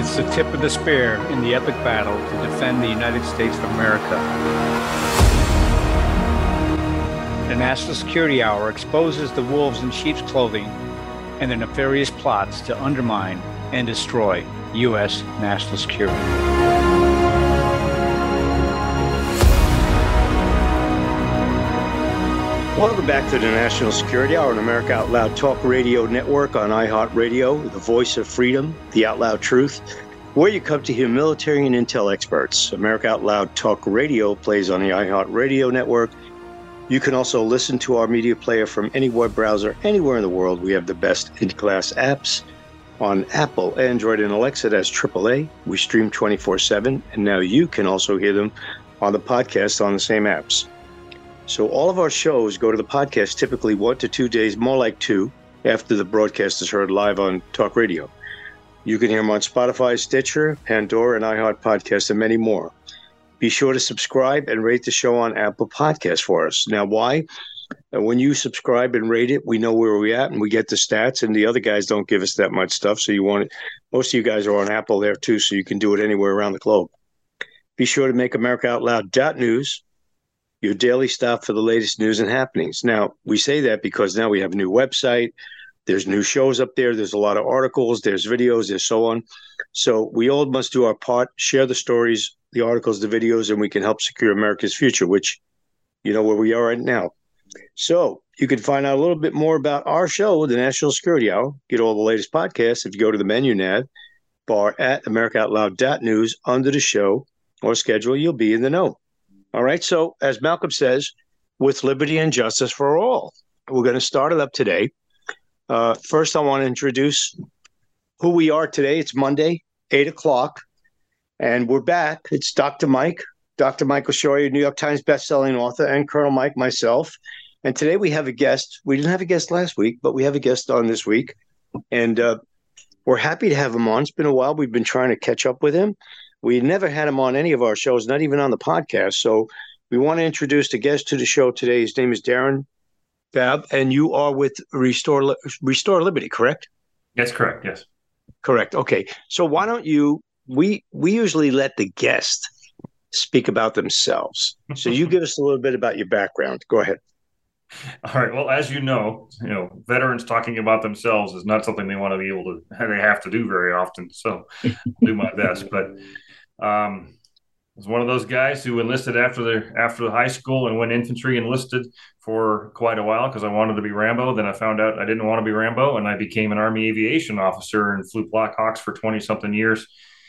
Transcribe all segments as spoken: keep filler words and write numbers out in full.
It's the tip of the spear in the epic battle to defend the United States of America. The National Security Hour exposes the wolves in sheep's clothing and their nefarious plots to undermine and destroy U S national security. Welcome back to the National Security Hour on America Out Loud Talk Radio Network on iHeartRadio, the voice of freedom, the out loud truth, where you come to hear military and intel experts. America Out Loud Talk Radio plays on the iHeartRadio Network. You can also listen to our media player from any web browser anywhere in the world. We have the best in-class apps on Apple, Android, and Alexa. That's triple A. We stream twenty-four seven, and now you can also hear them on the podcast on the same apps. So all of our shows go to the podcast typically one to two days, more like two, after the broadcast is heard live on talk radio. You can hear them on Spotify, Stitcher, Pandora, and iHeart Podcasts, and many more. Be sure to subscribe and rate the show on Apple Podcasts for us. Now, why? Uh, when you subscribe and rate it, we know where we're at, and we get the stats, and the other guys don't give us that much stuff, so you want it. Most of you guys are on Apple there, too, so you can do it anywhere around the globe. Be sure to make America Out Loud dot news your daily stop for the latest news and happenings. Now, we say that because now we have a new website. There's new shows up there. There's a lot of articles. There's videos. There's so on. So we all must do our part, share the stories, the articles, the videos, and we can help secure America's future, which, you know, where we are right now. So you can find out a little bit more about our show, the National Security Hour, get all the latest podcasts if you go to the menu nav bar at America Out Loud dot news under the show or schedule. You'll be in the know. All right. So as Malcolm says, with liberty and justice for all, we're going to start it up today. Uh, first, I want to introduce who we are today. It's Monday, eight o'clock, and we're back. It's Doctor Mike, Doctor Michael Shorey, New York Times bestselling author, and Colonel Mike, myself. And today we have a guest. We didn't have a guest last week, but we have a guest on this week. And uh, we're happy to have him on. It's been a while. We've been trying to catch up with him. We never had him on any of our shows, not even on the podcast. So we want to introduce the guest to the show today. His name is Darren Babb, and you are with Restore Restore Liberty, correct? That's correct, yes. Correct. Okay. So why don't you, we we usually let the guest speak about themselves. So you give us a little bit about your background. Go ahead. All right. Well, as you know, you know, veterans talking about themselves is not something they want to be able to, they have to do very often. So I'll do my best. But um, I was one of those guys who enlisted after the after the high school and went infantry, enlisted for quite a while because I wanted to be Rambo. Then I found out I didn't want to be Rambo, and I became an Army aviation officer and flew Black Hawks for twenty something years,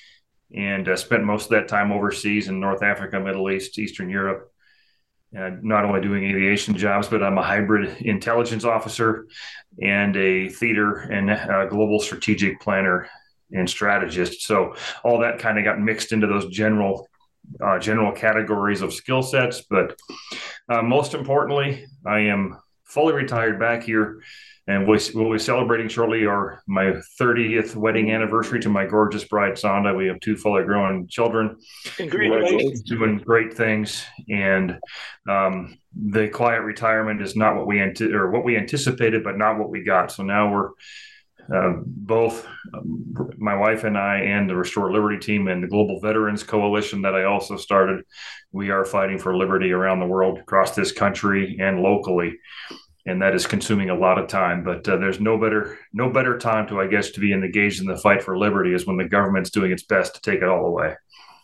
and uh, spent most of that time overseas in North Africa, Middle East, Eastern Europe. Uh, not only doing aviation jobs, but I'm a hybrid intelligence officer and a theater and uh, global strategic planner and strategist. So all that kind of got mixed into those general uh, general categories of skill sets. But uh, most importantly, I am fully retired back here, and we'll, we'll be celebrating shortly our my thirtieth wedding anniversary to my gorgeous bride, Sonda. We have two fully grown children. Congratulations. Doing great things. And um, the quiet retirement is not what we ante- or what we anticipated, but not what we got. So now we're uh, both um, my wife and I and the Restore Liberty team and the Global Veterans Coalition that I also started. We are fighting for liberty around the world, across this country and locally. And that is consuming a lot of time. But uh, there's no better no better time to, I guess, to be engaged in the fight for liberty is when the government's doing its best to take it all away.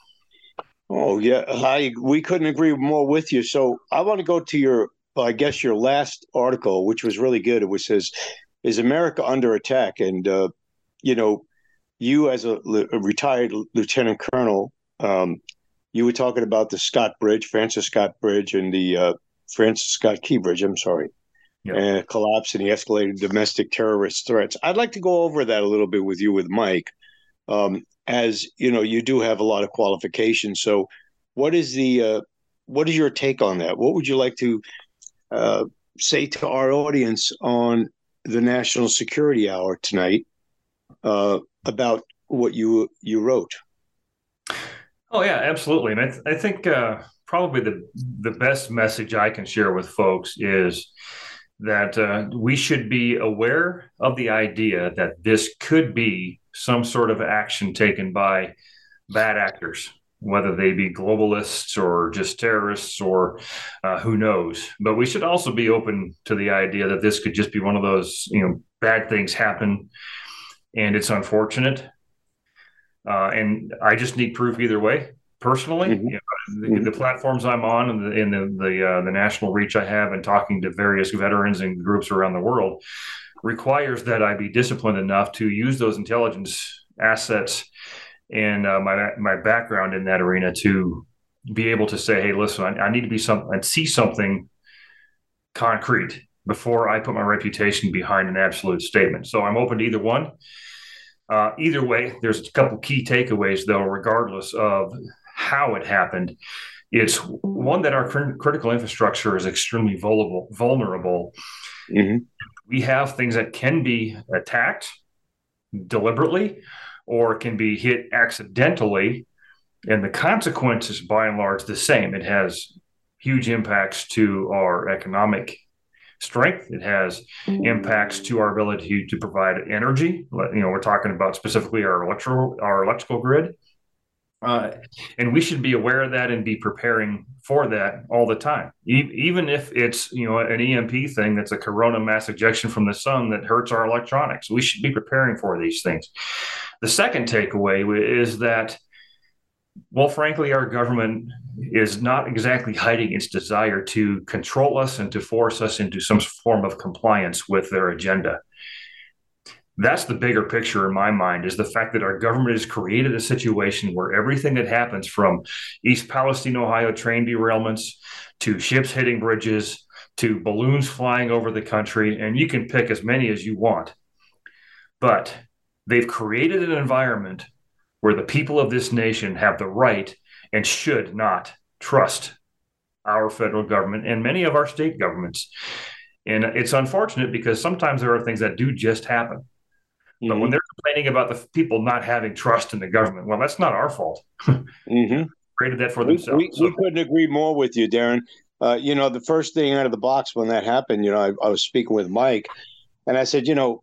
Oh, yeah. I, we couldn't agree more with you. So I want to go to your, I guess, your last article, which was really good. It was says, is America under attack? And, uh, you know, you as a, a retired lieutenant colonel, um, you were talking about the Scott Bridge, Francis Scott Bridge, and the uh, Francis Scott Key Bridge, I'm sorry, yeah. and collapse and the escalated domestic terrorist threats. I'd like to go over that a little bit with you, with Mike. Um, as you know, you do have a lot of qualifications. So what is the uh, what is your take on that? What would you like to uh, say to our audience on the National Security Hour tonight uh, about what you you wrote? Oh, yeah, absolutely. And I, th- I think uh, probably the, the best message I can share with folks is that uh, we should be aware of the idea that this could be some sort of action taken by bad actors, whether they be globalists or just terrorists or uh, who knows. But we should also be open to the idea that this could just be one of those, you know, bad things happen, and it's unfortunate. Uh, and I just need proof either way. Personally, mm-hmm. you know, the, mm-hmm. the platforms I'm on and the, and the the, uh, the national reach I have and talking to various veterans and groups around the world requires that I be disciplined enough to use those intelligence assets and uh, my my background in that arena to be able to say, hey, listen, I, I need to be some and see something concrete before I put my reputation behind an absolute statement. So I'm open to either one. Uh, either way, there's a couple key takeaways, though, regardless of how it happened. It's one that our cr- critical infrastructure is extremely vulnerable. vulnerable. Mm-hmm. We have things that can be attacked deliberately or can be hit accidentally, and the consequences, by and large, the same. It has huge impacts to our economic strength. It has impacts to our ability to provide energy. You know, we're talking about specifically our electrical our electrical grid, uh, and we should be aware of that and be preparing for that all the time. E- even if it's, you know, an E M P thing that's a corona mass ejection from the sun that hurts our electronics, we should be preparing for these things. The second takeaway is that, well, frankly, our government is not exactly hiding its desire to control us and to force us into some form of compliance with their agenda. That's the bigger picture in my mind, is the fact that our government has created a situation where everything that happens, from East Palestine, Ohio train derailments to ships hitting bridges to balloons flying over the country, and you can pick as many as you want, but they've created an environment where the people of this nation have the right and should not trust our federal government and many of our state governments. And it's unfortunate because sometimes there are things that do just happen. Mm-hmm. But when they're complaining about the people not having trust in the government, well, that's not our fault. Mm-hmm. Created that for we, themselves. We, so. we couldn't agree more with you, Darren. Uh, you know, the first thing out of the box when that happened, you know, I, I was speaking with Mike, and I said, you know,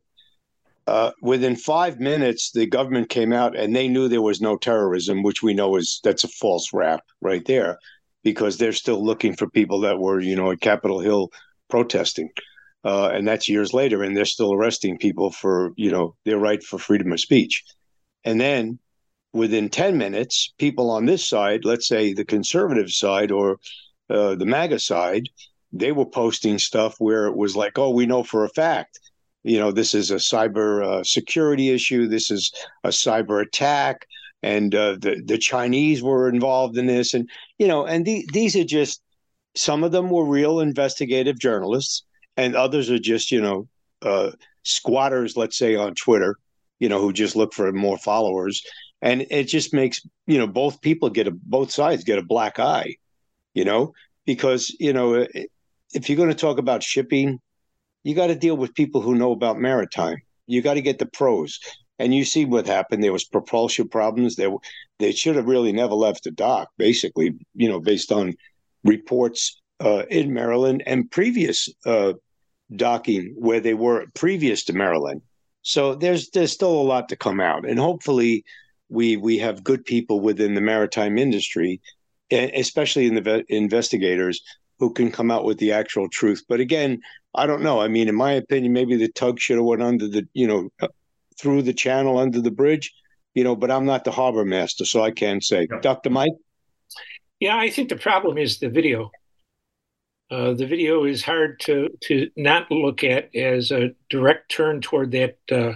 Uh, within five minutes, the government came out and they knew there was no terrorism, which we know is that's a false rap right there, because they're still looking for people that were, you know, at Capitol Hill protesting. Uh, and that's years later, and they're still arresting people for, you know, their right for freedom of speech. And then within ten minutes, people on this side, let's say the conservative side or uh, the MAGA side, they were posting stuff where it was like, oh, we know for a fact, you know, this is a cyber uh, security issue. This is a cyber attack. And uh, the, the Chinese were involved in this. And, you know, and the, these are just, some of them were real investigative journalists, and others are just, you know, uh, squatters, let's say, on Twitter, you know, who just look for more followers. And it just makes, you know, both people get a, both sides get a black eye, you know, because, you know, if you're going to talk about shipping, you got to deal with people who know about maritime. You got to get the pros. And you see what happened. There was propulsion problems. They, they should have really never left the dock, basically, you know, based on reports uh, in Maryland and previous uh, docking where they were previous to Maryland. So there's there's still a lot to come out. And hopefully we we have good people within the maritime industry, especially in the investigators, who can come out with the actual truth. But again, I don't know. I mean, in my opinion, maybe the tug should have went under the, you know, through the channel under the bridge, you know, but I'm not the harbor master, so I can't say. No. Doctor Mike? Yeah, I think the problem is the video. Uh, the video is hard to, to not look at as a direct turn toward that uh,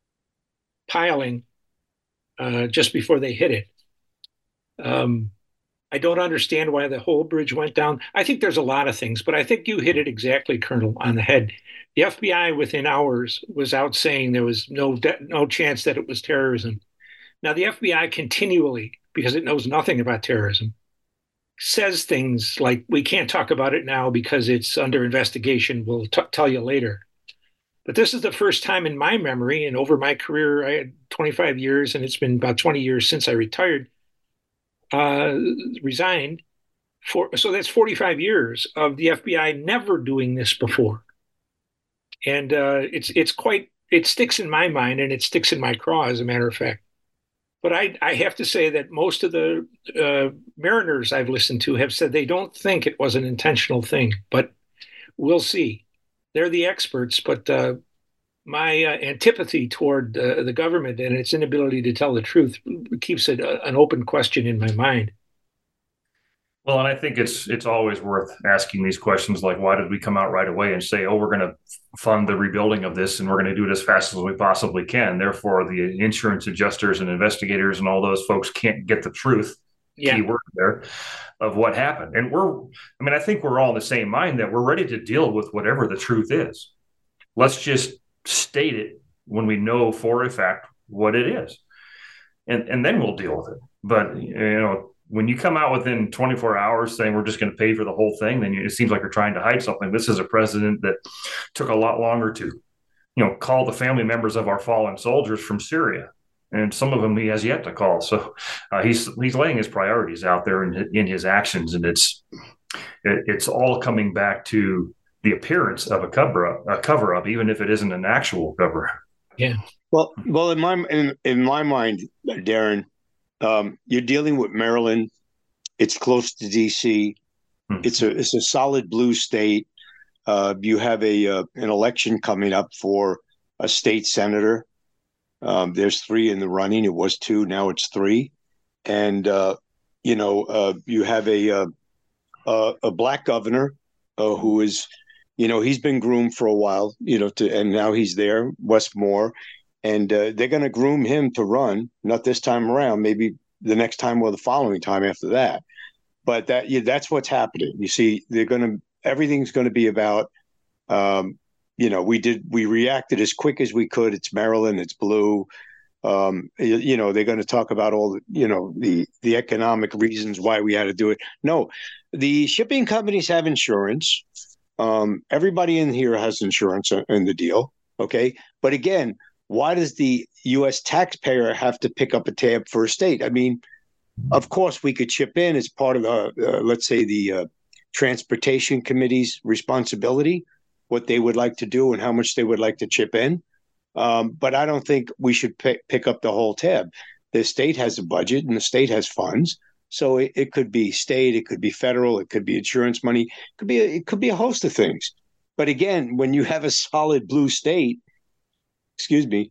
piling uh, just before they hit it. Um, I don't understand why the whole bridge went down. I think there's a lot of things, but I think you hit it exactly, Colonel, on the head. The F B I within hours was out saying there was no de- no chance that it was terrorism. Now, the F B I continually, because it knows nothing about terrorism, says things like, we can't talk about it now because it's under investigation. We'll t- tell you later. But this is the first time in my memory, and over my career, I had twenty-five years, and it's been about twenty years since I retired, uh, resigned. For, so that's forty-five years of the F B I never doing this before. and uh, it's it's quite it sticks in my mind and it sticks in my craw, as a matter of fact. But I I have to say that most of the uh, mariners I've listened to have said they don't think it was an intentional thing, but we'll see. They're the experts, but uh, my uh, antipathy toward uh, the government and its inability to tell the truth keeps it a, an open question in my mind. Well, and I think it's it's always worth asking these questions, like why did we come out right away and say, oh, we're going to fund the rebuilding of this and we're going to do it as fast as we possibly can. Therefore, the insurance adjusters and investigators and all those folks can't get the truth, Yeah. key word there, of what happened. And we're, I mean, I think we're all in the same mind that we're ready to deal with whatever the truth is. Let's just state it when we know for a fact what it is, and and then we'll deal with it. But you know, when you come out within twenty-four hours saying we're just going to pay for the whole thing, then it seems like you're trying to hide something. This is a president that took a lot longer to, you know, call the family members of our fallen soldiers from Syria, and some of them he has yet to call. So uh, he's he's laying his priorities out there in in his actions, and it's it, it's all coming back to the appearance of a cover up, a cover up, even if it isn't an actual cover up. Yeah. Well, well, in my in, in my mind, Darren, um, you're dealing with Maryland. It's close to D C. Hmm. It's a it's a solid blue state. Uh, you have a uh, an election coming up for a state senator. Um, there's three in the running. It was two, now it's three, and uh, you know uh, you have a uh, a, a black governor uh, who is. You know, he's been groomed for a while, you know, to, and now he's there, Wes Moore, and uh, they're going to groom him to run, not this time around, maybe the next time or the following time after that. But that yeah, that's what's happening. You see, they're going to, everything's going to be about, um, you know, we did, we reacted as quick as we could. It's Maryland, it's blue. Um, you, you know, they're going to talk about all the, you know, the, the economic reasons why we had to do it. No, the shipping companies have insurance. Um, everybody in here has insurance in the deal, okay? But again, why does the U S taxpayer have to pick up a tab for a state? I mean, of course, we could chip in as part of the, uh, let's say, the uh, Transportation Committee's responsibility, what they would like to do and how much they would like to chip in. Um, but I don't think we should pick, pick up the whole tab. The state has a budget and the state has funds. So it, it could be state, it could be federal, it could be insurance money, it could be a, it could be a host of things. But again, when you have a solid blue state, excuse me,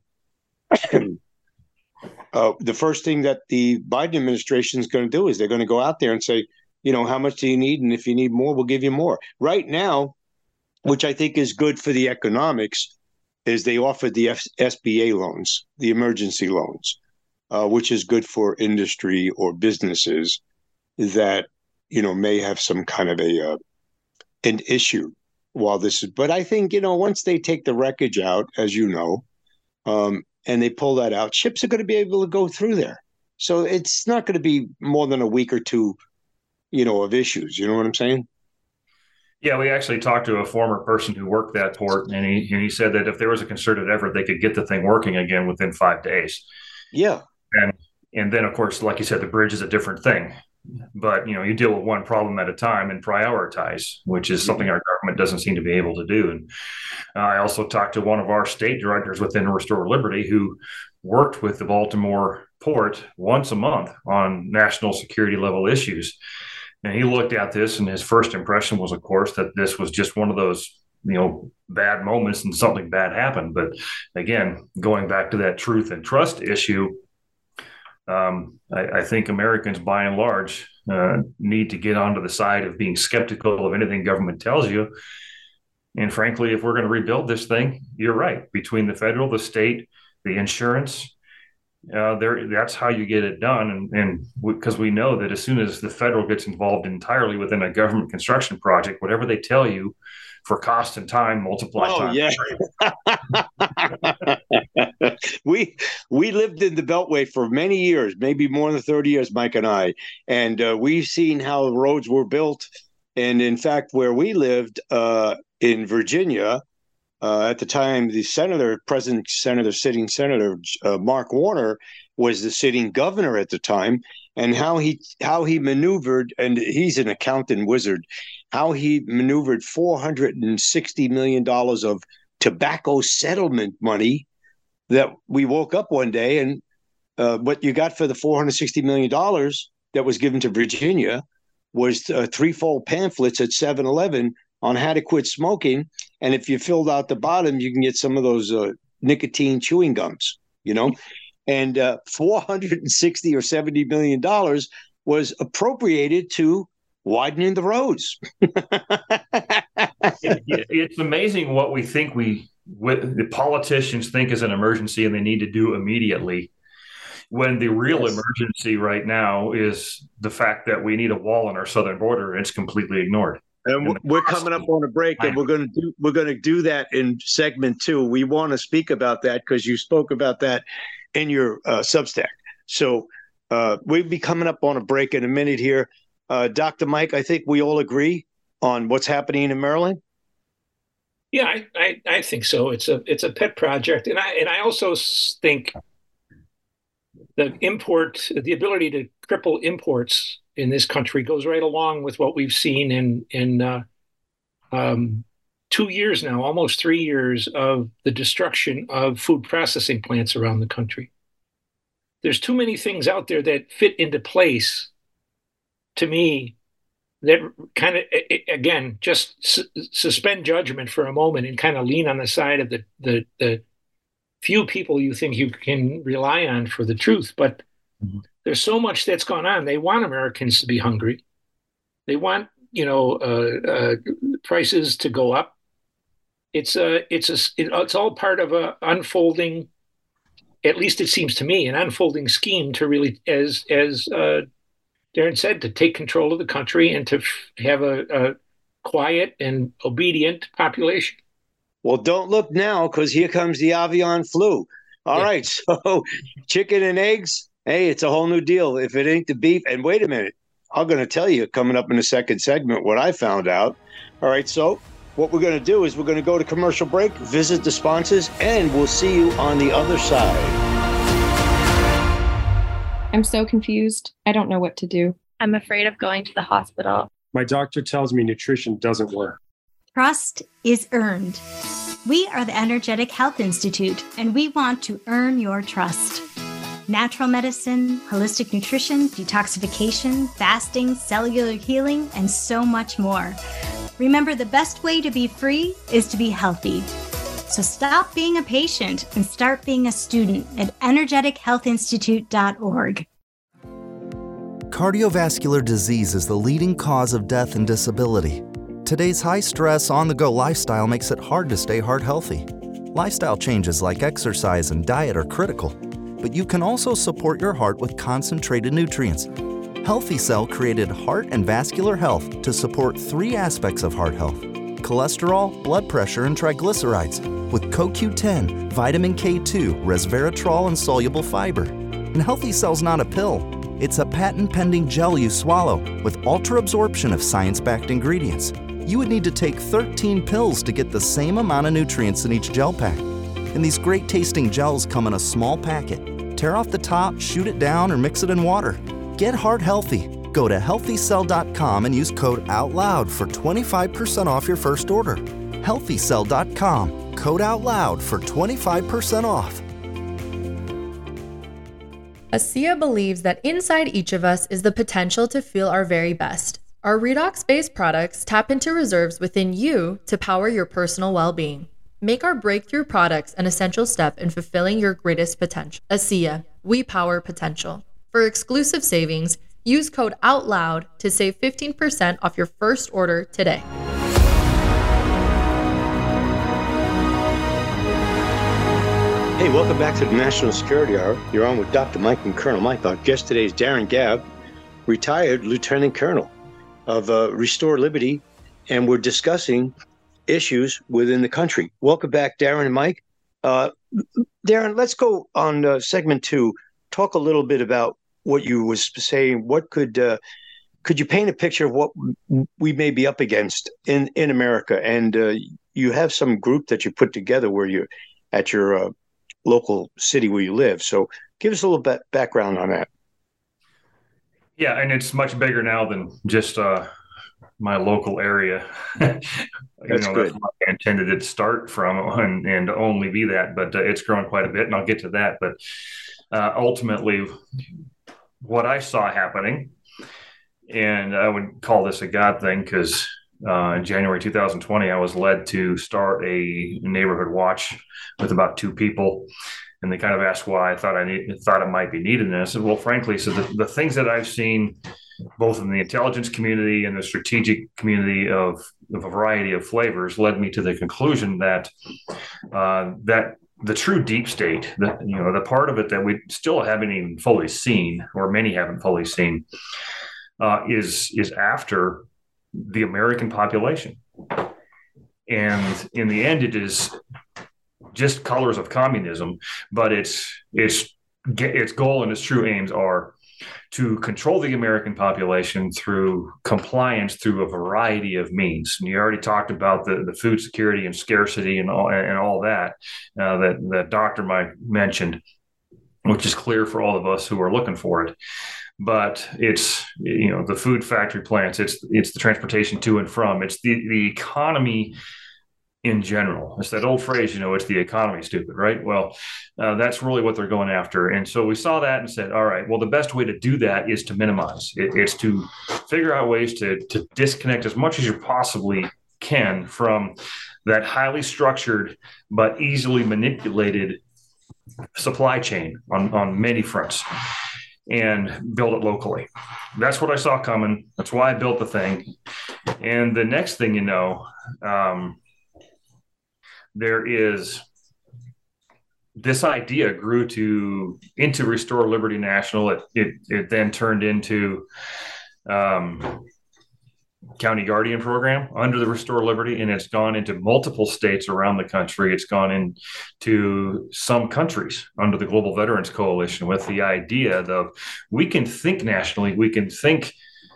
uh, the first thing that the Biden administration is going to do is they're going to go out there and say, you know, how much do you need? And if you need more, we'll give you more. Right now, which I think is good for the economics, is they offered the F- S B A loans, the emergency loans. Uh, which is good for industry or businesses that, you know, may have some kind of a uh, an issue while this is. But I think, you know, once they take the wreckage out, as you know, um, and they pull that out, ships are going to be able to go through there. So it's not going to be more than a week or two, you know, of issues. You know what I'm saying? Yeah, we actually talked to a former person who worked that port, and he and he said that if there was a concerted effort, they could get the thing working again within five days. Yeah. And and then, of course, like you said, the bridge is a different thing. But, you know, you deal with one problem at a time and prioritize, which is something our government doesn't seem to be able to do. And uh, I also talked to one of our state directors within Restore Liberty who worked with the Baltimore port once a month on national security level issues. And he looked at this, and his first impression was, of course, that this was just one of those, you know, bad moments and something bad happened. But again, going back to that truth and trust issue, Um, I, I think Americans, by and large, uh, need to get onto the side of being skeptical of anything government tells you. And frankly, if we're going to rebuild this thing, you're right. Between the federal, the state, the insurance, uh, there that's how you get it done. And and because we, we know that as soon as the federal gets involved entirely within a government construction project, whatever they tell you for cost and time, multiply oh, time. Yeah. we we lived in the Beltway for many years, maybe more than thirty years, Mike and I, and uh, we've seen how roads were built. And in fact, where we lived uh, in Virginia, uh, at the time, the senator, President Senator, sitting Senator uh, Mark Warner was the sitting governor at the time, and how he how he maneuvered, and he's an accountant wizard, how he maneuvered four hundred sixty million dollars of tobacco settlement money that we woke up one day and uh, what you got for the four hundred sixty million dollars that was given to Virginia was uh, threefold pamphlets at seven eleven on how to quit smoking. And if you filled out the bottom, you can get some of those uh, nicotine chewing gums, you know, and uh, four hundred sixty or seventy million dollars was appropriated to widening the roads. it, it's amazing what we think we, what the politicians think is an emergency and they need to do immediately, when the real yes. emergency right now is the fact that we need a wall on our southern border, and it's completely ignored. And, and we're coming up on a break, and we're going to do we're going to do that in segment two. We want to speak about that because you spoke about that in your uh, Substack. So uh, we'll be coming up on a break in a minute here. Uh, Doctor Mike, I think we all agree on what's happening in Maryland. Yeah, I, I, I think so. It's a it's a pet project, and I and I also think the import, the ability to cripple imports in this country goes right along with what we've seen in in uh, um, two years now, almost three years of the destruction of food processing plants around the country. There's too many things out there that fit into place, to me, that kind of, again, just su- suspend judgment for a moment and kind of lean on the side of the the the few people you think you can rely on for the truth. But mm-hmm. there's so much that's gone on. They want Americans to be hungry. They want, you know, uh, uh, prices to go up. It's a, it's a, it, it's all part of a unfolding, at least it seems to me, an unfolding scheme to really, as as uh, Darren said, to take control of the country and to f- have a, a quiet and obedient population. Well, don't look now, because here comes the avian flu. All yeah. right, so chicken and eggs, hey, it's a whole new deal. If it ain't the beef, and wait a minute, I'm going to tell you coming up in the second segment what I found out. All right, so what we're going to do is we're going to go to commercial break, visit the sponsors, and we'll see you on the other side. I'm so confused. I don't know what to do. I'm afraid of going to the hospital. My doctor tells me nutrition doesn't work. Trust is earned. We are the Energetic Health Institute, and we want to earn your trust. Natural medicine, holistic nutrition, detoxification, fasting, cellular healing, and so much more. Remember, the best way to be free is to be healthy. So stop being a patient and start being a student at energetic health institute dot org. Cardiovascular disease is the leading cause of death and disability. Today's high-stress, on-the-go lifestyle makes it hard to stay heart healthy. Lifestyle changes like exercise and diet are critical, but you can also support your heart with concentrated nutrients. Healthy Cell created Heart and Vascular Health to support three aspects of heart health: cholesterol, blood pressure, and triglycerides, with C O Q ten, vitamin K two, resveratrol, and soluble fiber. And Healthy Cell's not a pill. It's a patent-pending gel you swallow with ultra-absorption of science-backed ingredients. You would need to take thirteen pills to get the same amount of nutrients in each gel pack. And these great-tasting gels come in a small packet. Tear off the top, shoot it down, or mix it in water. Get heart healthy. Go to healthy cell dot com and use code OUTLOUD for twenty-five percent off your first order. healthy cell dot com, code OUTLOUD for twenty-five percent off. ASEA believes that inside each of us is the potential to feel our very best. Our redox-based products tap into reserves within you to power your personal well-being. Make our breakthrough products an essential step in fulfilling your greatest potential. ASEA, we power potential. For exclusive savings, use code OUTLOUD to save fifteen percent off your first order today. Hey, welcome back to the National Security Hour. You're on with Doctor Mike and Colonel Mike. Our guest today is Darren Gabb, retired Lieutenant Colonel of uh, Restore Liberty, and we're discussing issues within the country. Welcome back, Darren and Mike. Uh, Darren, let's go on uh, segment two. Talk a little bit about what you was saying. What could uh, could you paint a picture of what we may be up against in, in America? And uh, you have some group that you put together where you're at your uh, local city where you live. So give us a little bit background on that. Yeah, and it's much bigger now than just uh, my local area. you That's know, good. that's what I intended it to start from and, and only be that, but uh, it's grown quite a bit, and I'll get to that. But uh, ultimately, what I saw happening, and I would call this a God thing, because uh, in January two thousand twenty, I was led to start a neighborhood watch with about two people. And they kind of asked why I thought I need, thought it might be needed. And I said, well, frankly, so the, the things that I've seen, both in the intelligence community and the strategic community of, of a variety of flavors, led me to the conclusion that uh, that the true deep state, the, you know, the part of it that we still haven't even fully seen, or many haven't fully seen, uh, is is after the American population. And in the end, it is just colors of communism, but its its its goal and its true aims are to control the American population through compliance through a variety of means. And you already talked about the, the food security and scarcity and all and all that uh, that that Doctor Mike mentioned, which is clear for all of us who are looking for it. But it's, you know, the food factory plants, it's it's the transportation to and from, it's the the economy in general. It's that old phrase, you know, it's the economy, stupid, right? Well, uh, that's really what they're going after. And so we saw that and said, all right, well, the best way to do that is to minimize. It, it's to figure out ways to, to disconnect as much as you possibly can from that highly structured but easily manipulated supply chain on, on many fronts, and build it locally. That's what I saw coming. That's why I built the thing. And the next thing you know, um, there is this idea grew to into Restore Liberty National. It it, it then turned into um, County Guardian program under the Restore Liberty, and it's gone into multiple states around the country. It's gone into some countries under the Global Veterans Coalition with the idea that we can think nationally, we can think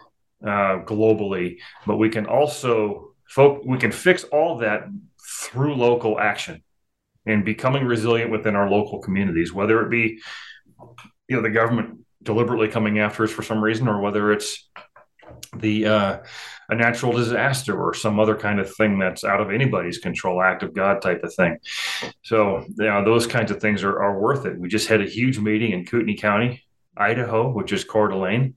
uh, globally, but we can also folk we can fix all that through local action and becoming resilient within our local communities, whether it be, you know, the government deliberately coming after us for some reason, or whether it's the uh, a natural disaster or some other kind of thing that's out of anybody's control, act of God type of thing. So, you know, those kinds of things are, are worth it. We just had a huge meeting in Kootenai County, Idaho, which is Coeur d'Alene,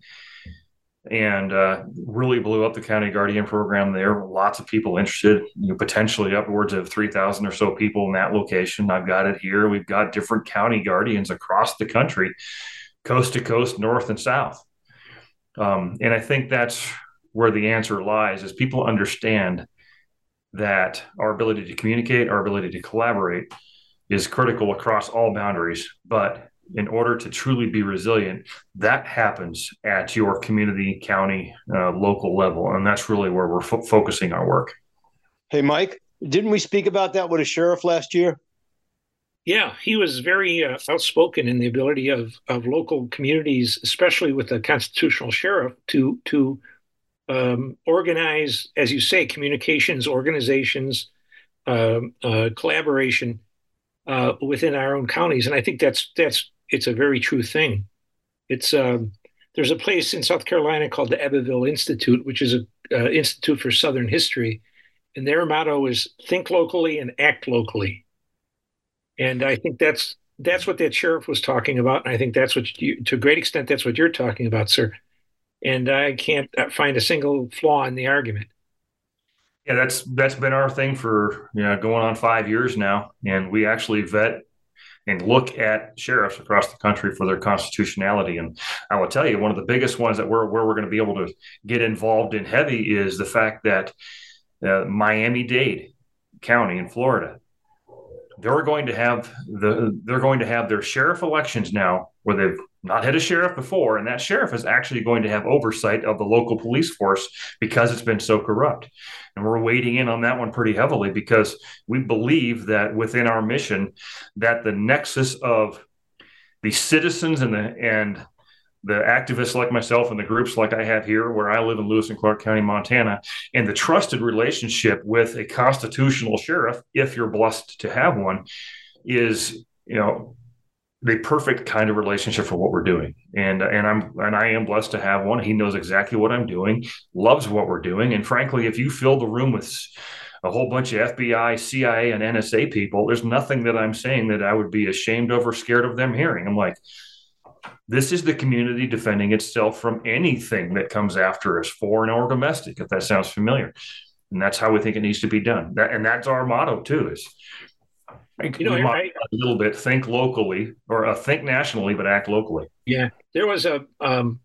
and uh, really blew up the County Guardian program there. Lots of people interested, you know, potentially upwards of three thousand or so people in that location. I've got it here. We've got different county guardians across the country, coast to coast, north and south. Um, and I think that's where the answer lies, is people understand that our ability to communicate, our ability to collaborate is critical across all boundaries. But in order to truly be resilient, that happens at your community, county, uh, local level. And that's really where we're fo- focusing our work. Hey, Mike, didn't we speak about that with a sheriff last year? Yeah, he was very uh, outspoken in the ability of, of local communities, especially with a constitutional sheriff, to to um, organize, as you say, communications, organizations, um, uh, collaboration uh, within our own counties. And I think that's that's it's a very true thing. It's um, there's a place in South Carolina called the Ebbowville Institute, which is a uh, Institute for Southern History, and their motto is "Think locally and act locally." And I think that's that's what that sheriff was talking about. And I think that's what you, to a great extent, that's what you're talking about, sir. And I can't find a single flaw in the argument. Yeah, that's that's been our thing for, you know, going on five years now. And we actually vet and look at sheriffs across the country for their constitutionality. And I will tell you, one of the biggest ones that we're where we're going to be able to get involved in heavy is the fact that uh, Miami-Dade County in Florida, they're going to have the they're going to have their sheriff elections now, where they've not had a sheriff before, and that sheriff is actually going to have oversight of the local police force because it's been so corrupt. And we're wading in on that one pretty heavily, because we believe that within our mission, that the nexus of the citizens and the and the activists like myself and the groups like I have here, where I live in Lewis and Clark County, Montana, and the trusted relationship with a constitutional sheriff, if you're blessed to have one, is, you know, the perfect kind of relationship for what we're doing. And and I'm and I am blessed to have one. He knows exactly what I'm doing, loves what we're doing. And frankly, if you fill the room with a whole bunch of F B I, C I A, and N S A people, there's nothing that I'm saying that I would be ashamed of or scared of them hearing. I'm like, this is the community defending itself from anything that comes after us, foreign or domestic, if that sounds familiar. And that's how we think it needs to be done. That, and that's our motto too, is you know, I, a little bit think locally, or uh, think nationally, but act locally. Yeah, there was a um,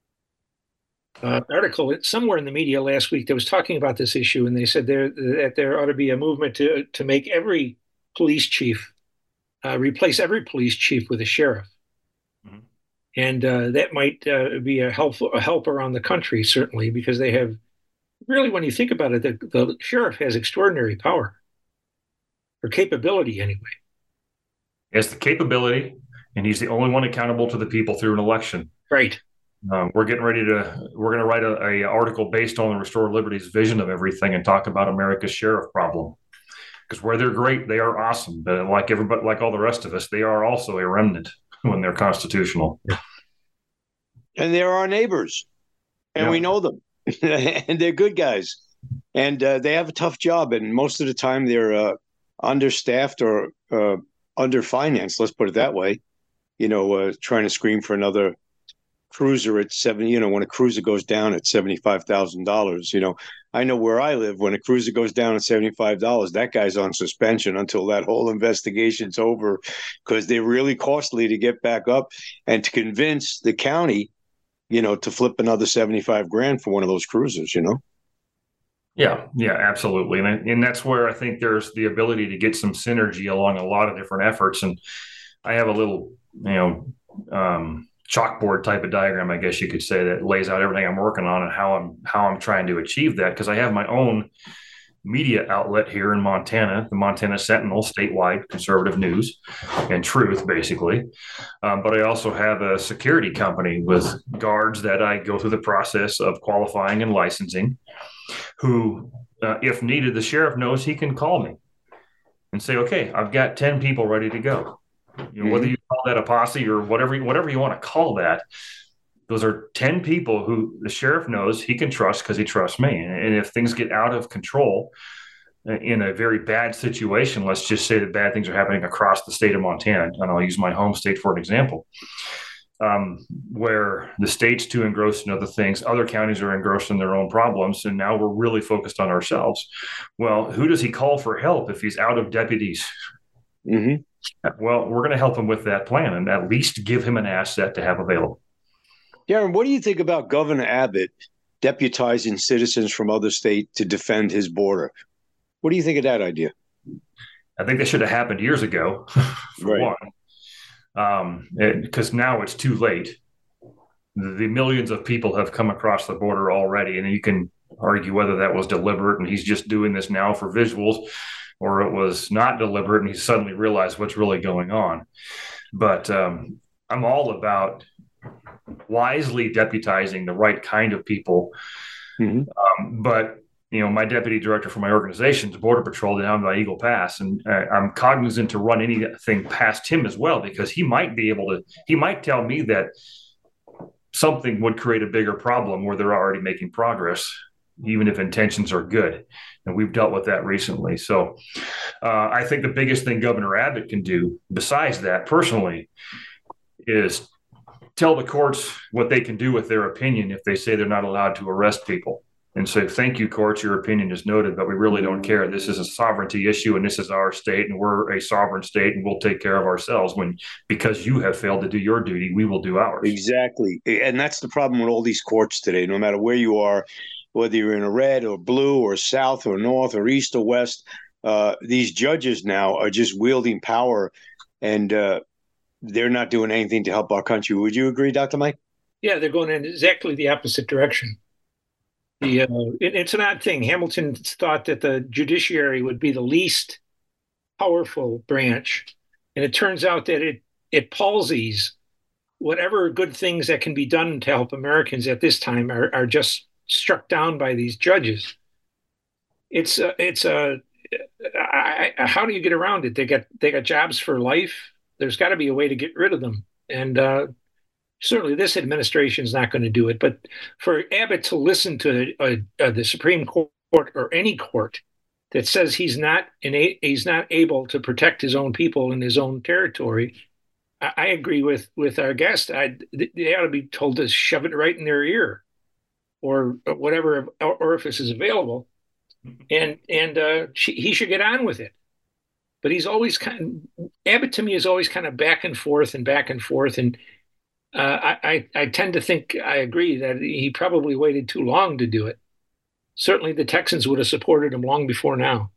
uh, article somewhere in the media last week that was talking about this issue, and they said there that there ought to be a movement to to make every police chief uh, replace every police chief with a sheriff, mm-hmm. and uh, that might uh, be a help a help around the country, certainly, because they have really, when you think about it, the, the sheriff has extraordinary power. Or capability, anyway. He has the capability, and he's the only one accountable to the people through an election. Right. Um, we're getting ready to, we're going to write a, a article based on the Restore Liberty's vision of everything and talk about America's sheriff problem. Because where they're great, they are awesome. But like everybody, like all the rest of us, they are also a remnant when they're constitutional. And they're our neighbors, and yeah. we know them, and they're good guys. And uh, they have a tough job, and most of the time they're uh, understaffed or uh, underfinanced, let's put it that way, you know, uh, trying to scream for another cruiser at seven, you know, when a cruiser goes down at seventy-five thousand dollars, you know, I know where I live, when a cruiser goes down at seventy-five dollars, that guy's on suspension until that whole investigation's over, because they're really costly to get back up, and to convince the county, you know, to flip another seventy-five grand for one of those cruisers, you know? Yeah, yeah, absolutely. And, and that's where I think there's the ability to get some synergy along a lot of different efforts. And I have a little, you know, um, chalkboard type of diagram, I guess you could say, that lays out everything I'm working on and how I'm, how I'm trying to achieve that. Because I have my own media outlet here in Montana, the Montana Sentinel, statewide conservative news and truth, basically. Um, but I also have a security company with guards that I go through the process of qualifying and licensing, who, uh, if needed, the sheriff knows he can call me and say, okay, I've got ten people ready to go. You know, mm-hmm. Whether you call that a posse or whatever, whatever you want to call that, those are ten people who the sheriff knows he can trust because he trusts me. And, and if things get out of control in a very bad situation, let's just say that bad things are happening across the state of Montana, and I'll use my home state for an example, um, where the state's too engrossed in other things, other counties are engrossed in their own problems, and now we're really focused on ourselves. Well, who does he call for help if he's out of deputies? Mm-hmm. Well, we're going to help him with that plan and at least give him an asset to have available. Darren, what do you think about Governor Abbott deputizing citizens from other states to defend his border? What do you think of that idea? I think that should have happened years ago, for right. one. Um, because now it's too late. The millions of people have come across the border already, and you can argue whether that was deliberate and he's just doing this now for visuals, or it was not deliberate and he suddenly realized what's really going on. But um, I'm all about wisely deputizing the right kind of people. Mm-hmm. Um, but you know, my deputy director for my organization is Border Patrol down by Eagle Pass, and uh, I'm cognizant to run anything past him as well, because he might be able to, he might tell me that something would create a bigger problem where they're already making progress, even if intentions are good. And we've dealt with that recently. So uh, I think the biggest thing Governor Abbott can do besides that personally is tell the courts what they can do with their opinion if they say they're not allowed to arrest people. And say, thank you, courts, your opinion is noted, but we really don't care. This is a sovereignty issue, and this is our state, and we're a sovereign state, and we'll take care of ourselves. When, because you have failed to do your duty, we will do ours. Exactly. And that's the problem with all these courts today. No matter where you are, whether you're in a red or blue or south or north or east or west, uh, these judges now are just wielding power, and uh, they're not doing anything to help our country. Would you agree, Doctor Mike? Yeah, they're going in exactly the opposite direction. The, uh, it, it's an odd thing. Hamilton thought that the judiciary would be the least powerful branch, and it turns out that it it palsies whatever good things that can be done to help Americans at this time are, are just struck down by these judges. It's a, it's a I, I, how do you get around it? They got they got jobs for life. There's got to be a way to get rid of them. And uh, certainly this administration is not going to do it. But for Abbott to listen to uh, uh, the Supreme Court or any court that says he's not ina- he's not able to protect his own people in his own territory, I, I agree with with our guest. I, they ought to be told to shove it right in their ear, or whatever orifice is available, and and uh, she, he should get on with it. But he's always kind of, Abbott to me is always kind of back and forth and back and forth, and uh, I, I I tend to think I agree that he probably waited too long to do it. Certainly, the Texans would have supported him long before now.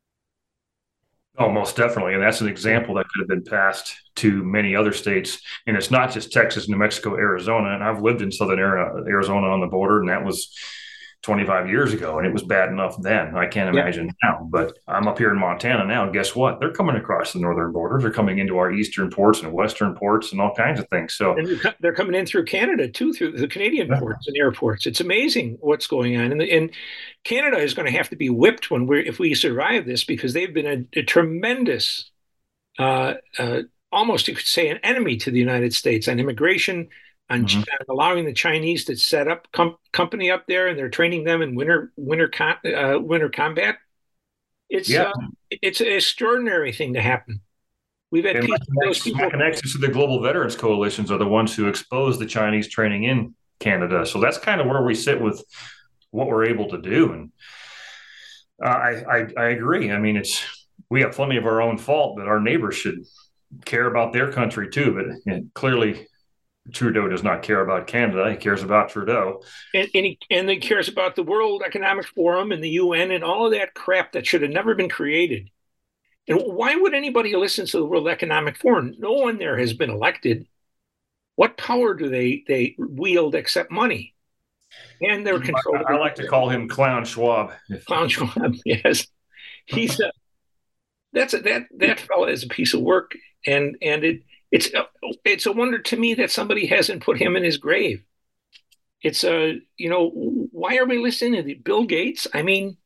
Oh, most definitely. And that's an example that could have been passed to many other states. And it's not just Texas, New Mexico, Arizona. And I've lived in southern Arizona on the border, and that was twenty-five years ago, and it was bad enough then. I can't imagine yeah. now. But I'm up here in Montana now, and guess what? They're coming across the northern border. They're coming into our eastern ports and western ports and all kinds of things. So and they're coming in through Canada, too, through the Canadian yeah. ports and airports. It's amazing what's going on. And, the, and Canada is going to have to be whipped when we're if we survive this, because they've been a, a tremendous, uh, uh, almost you could say an enemy to the United States on immigration, on mm-hmm. allowing the Chinese to set up com- company up there, and they're training them in winter winter com- uh, winter combat. It's yeah. uh, it's an extraordinary thing to happen. We've had people, my, those people. My connections to the Global Veterans Coalitions are the ones who expose the Chinese training in Canada. So that's kind of where we sit with what we're able to do. And uh, I, I I agree. I mean, it's we have plenty of our own fault, but our neighbors should care about their country too. But you know, clearly, Trudeau does not care about Canada. He cares about Trudeau. And, and, he, and he cares about the World Economic Forum and the U N and all of that crap that should have never been created. And why would anybody listen to the World Economic Forum? No one there has been elected. What power do they, they wield except money? And they're controlled. I, I like to call him Clown Schwab. Clown Schwab, yes. He's a, that's a, that that fellow is a piece of work, and and it It's a, it's a wonder to me that somebody hasn't put him in his grave. It's a, you know, why are we listening to the Bill Gates? I mean,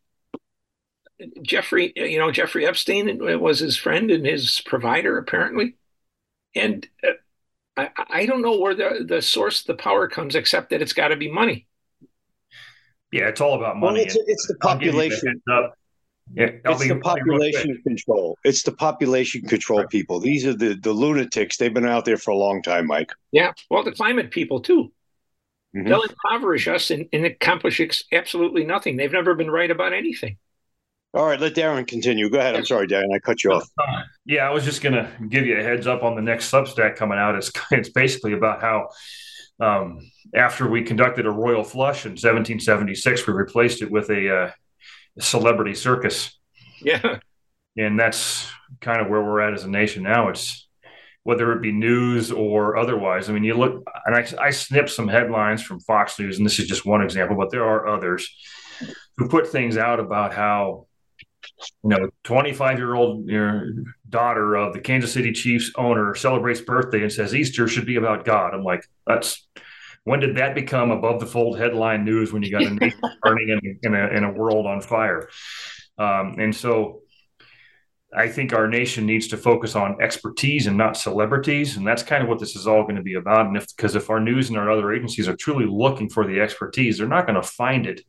Jeffrey, you know, Jeffrey Epstein was his friend and his provider, apparently. And uh, I, I don't know where the, the source of the power comes, except that it's got to be money. Yeah, it's all about money. Well, it's, it's the population. Yeah, it's the population control. It's the population control people. These are the, the lunatics. They've been out there for a long time, Mike. Yeah. Well, the climate people, too. Mm-hmm. They'll impoverish us and, and accomplish ex- absolutely nothing. They've never been right about anything. All right. Let Darren continue. Go ahead. I'm sorry, Darren. I cut you off. Uh, yeah, I was just going to give you a heads up on the next Substack coming out. It's, it's basically about how um, after we conducted a royal flush in seventeen seventy-six, we replaced it with a uh, celebrity circus. Yeah. And that's kind of where we're at as a nation now. It's whether it be news or otherwise. I mean, you look, and I, I snipped some headlines from Fox News, and this is just one example, but there are others who put things out about how, you know, twenty-five-year-old you know, daughter of the Kansas City Chiefs owner celebrates birthday and says Easter should be about God. I'm like, that's when did that become above the fold headline news when you got a nation burning in, in, a, in a world on fire? Um, and so I think our nation needs to focus on expertise and not celebrities. And that's kind of what this is all going to be about. And if, because if our news and our other agencies are truly looking for the expertise, they're not going to find it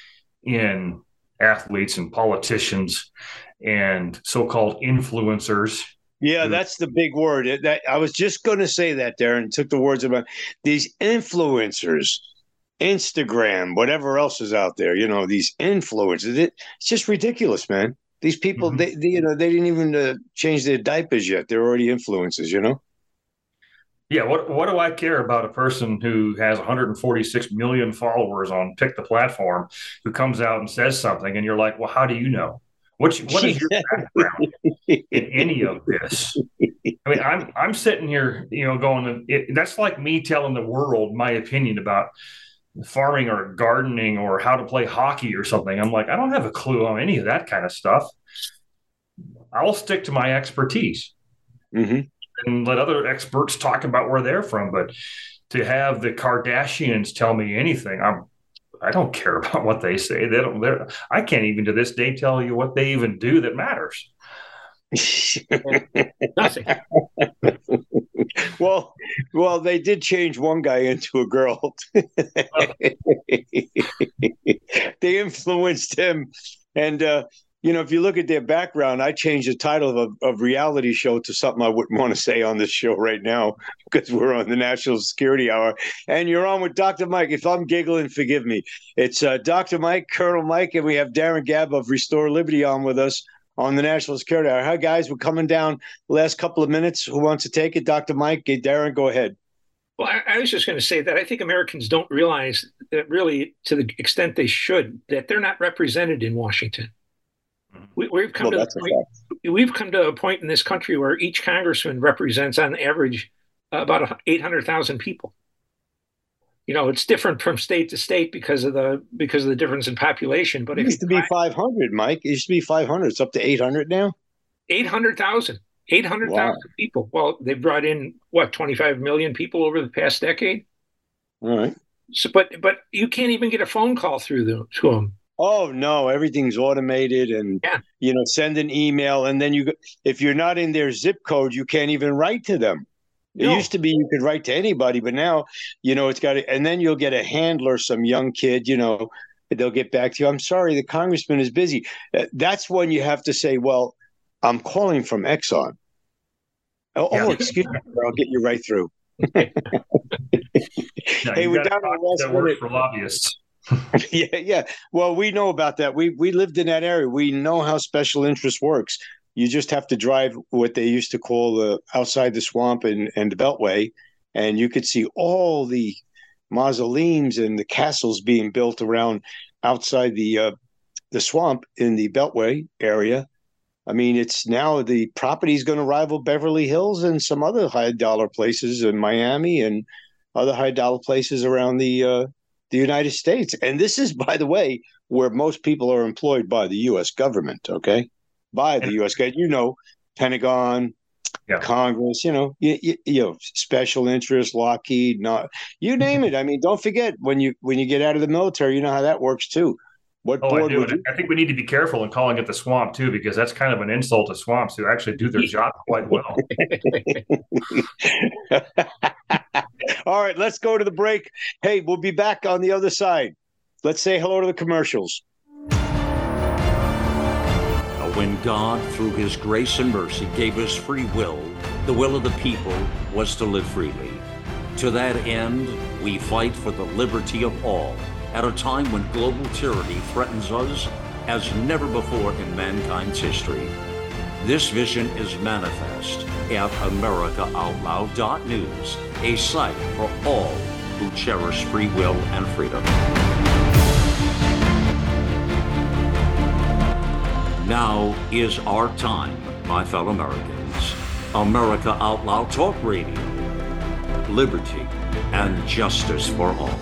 in athletes and politicians and so-called influencers. Yeah, that's the big word. It, that, I was just going to say that, Darren. Took the words about these influencers, Instagram, whatever else is out there. You know, these influencers. It, it's just ridiculous, man. These people, mm-hmm. they, they, you know, they didn't even uh, change their diapers yet. They're already influencers, you know. Yeah, what what do I care about a person who has one hundred forty-six million followers on Pick the Platform, who comes out and says something, and you're like, well, how do you know? What what is your background in any of this? I mean, I'm I'm sitting here, you know, going. It, that's like me telling the world my opinion about farming or gardening or how to play hockey or something. I'm like, I don't have a clue on any of that kind of stuff. I'll stick to my expertise mm-hmm. and let other experts talk about where they're from. But to have the Kardashians tell me anything, I'm I don't care about what they say. They don't. I can't even to this day tell you what they even do that matters. Nothing. well, well, they did change one guy into a girl. They influenced him, and uh, you know, if you look at their background, I changed the title of a of reality show to something I wouldn't want to say on this show right now because we're on the National Security Hour, and you're on with Doctor Mike. If I'm giggling, forgive me. It's uh, Doctor Mike, Colonel Mike, and we have Darren Gabb of Restore Liberty on with us on the National Security Hour. Hi, guys. We're coming down last couple of minutes. Who wants to take it? Doctor Mike, Darren, go ahead. Well, I, I was just going to say that I think Americans don't realize that really, to the extent they should, that they're not represented in Washington. We, we've come well, to the point, we've come to a point in this country where each congressman represents, on average, uh, about eight hundred thousand people. You know, it's different from state to state because of the because of the difference in population. But it if used to be five hundred, Mike. It used to be five hundred. It's up to eight hundred now. Eight hundred thousand. Eight hundred thousand wow. people. Well, they brought in what twenty-five million people over the past decade. All right. So, but but you can't even get a phone call through them to them. Oh no, everything's automated, and yeah. you know, send an email, and then you, if you're not in their zip code, you can't even write to them. It no. used to be you could write to anybody, but now, you know, it's got to, and then you'll get a handler, some young kid, you know, they'll get back to you. I'm sorry, the congressman is busy. That's when you have to say, well, I'm calling from Exxon. Oh, yeah. oh excuse me, I'll get you right through. no, hey, we're down to the last minute. For lobbyists. yeah, yeah. Well, we know about that. We we lived in that area. We know how special interest works. You just have to drive what they used to call the outside the swamp and, and the Beltway, and you could see all the mausoleums and the castles being built around outside the uh, the swamp in the Beltway area. I mean, it's now the property is going to rival Beverly Hills and some other high dollar places in Miami and other high dollar places around the uh, the United States. And this is, by the way, where most people are employed by the U S government. Okay. By the U S government, you know, Pentagon, yeah. Congress, you know, you, you, you know, special interest, Lockheed, not you name it. I mean, don't forget when you when you get out of the military, you know how that works too. What oh, board I do. would you... I think we need to be careful in calling it the swamp too, because that's kind of an insult to swamps who actually do their job quite well. All right, let's go to the break. Hey, we'll be back on the other side. Let's say hello to the commercials. When God, through his grace and mercy, gave us free will, the will of the people was to live freely. To that end, we fight for the liberty of all at a time when global tyranny threatens us as never before in mankind's history. This vision is manifest at America Out Loud dot news, a site for all who cherish free will and freedom. Now is our time, my fellow Americans. America Out Loud Talk Radio. Liberty and justice for all.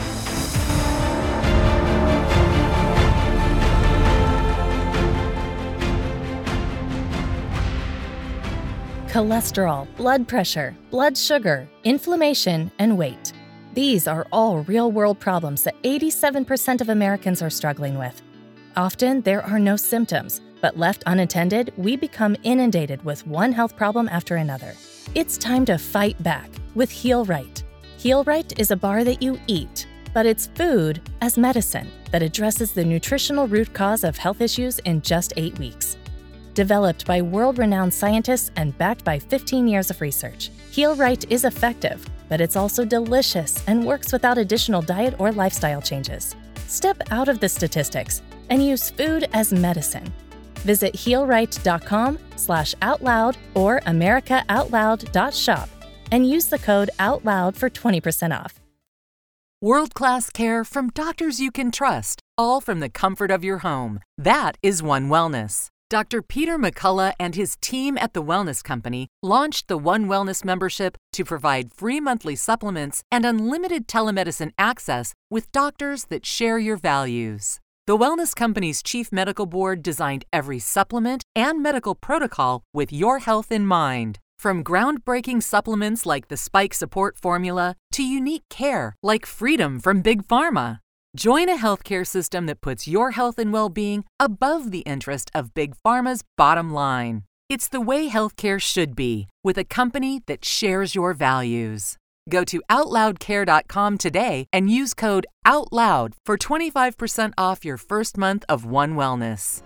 Cholesterol, blood pressure, blood sugar, inflammation, and weight. These are all real-world problems that eighty-seven percent of Americans are struggling with. Often, there are no symptoms, but left unattended, we become inundated with one health problem after another. It's time to fight back with Heal Right. Heal Right is a bar that you eat, but it's food as medicine that addresses the nutritional root cause of health issues in just eight weeks. Developed by world-renowned scientists and backed by fifteen years of research, Heal Right is effective, but it's also delicious and works without additional diet or lifestyle changes. Step out of the statistics and use food as medicine. Visit heal right dot com slash out loud or america out loud dot shop and use the code OUTLOUD for twenty percent off. World-class care from doctors you can trust, all from the comfort of your home. That is One Wellness. Doctor Peter McCullough and his team at The Wellness Company launched the One Wellness membership to provide free monthly supplements and unlimited telemedicine access with doctors that share your values. The Wellness Company's Chief Medical Board designed every supplement and medical protocol with your health in mind. From groundbreaking supplements like the Spike Support Formula to unique care like Freedom from Big Pharma. Join a healthcare system that puts your health and well-being above the interest of Big Pharma's bottom line. It's the way healthcare should be, with a company that shares your values. Go to out loud care dot com today and use code OUTLOUD for twenty-five percent off your first month of One Wellness.